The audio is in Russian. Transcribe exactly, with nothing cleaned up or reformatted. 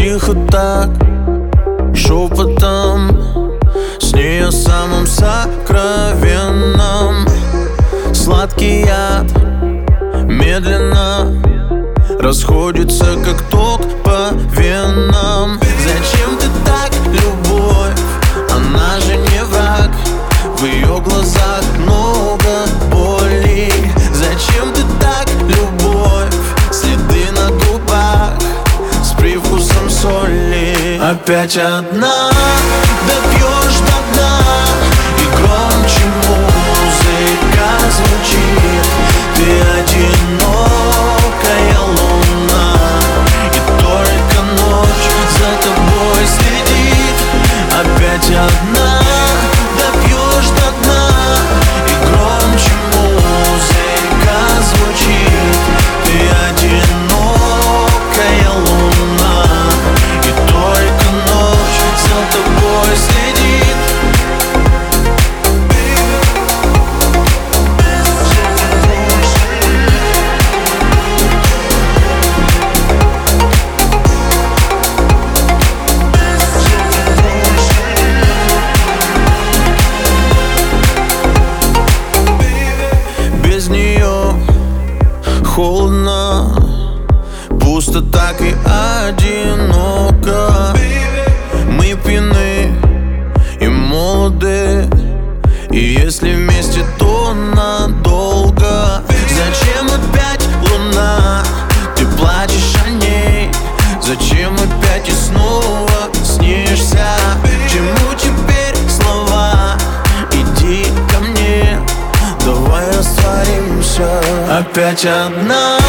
Тихо так, шепотом, с ней о самом сокровенном. Сладкий яд медленно расходится, как ток по венам. Зачем ты так, любовь? Она же не враг. В ее глазах много боли. Зачем ты так, любовь? Следы на губах с привкусом соли. Опять одна, допьешь до дна, и громче музыка звучит. Ты одинокая луна, и только ночь за тобой следит. Опять одна, допьешь до дна, и громче музыка звучит. Ты одинокая луна, и только ночь за тобой следит. Без нее холодно, пусто, так и одиноко. Мы пьяны и молоды, и если вместе, то надолго. Зачем опять луна? Ты плачешь о ней. Зачем опять и снова снишься? К чему теперь слова? Иди ко мне, давай растворимся. Опять одна,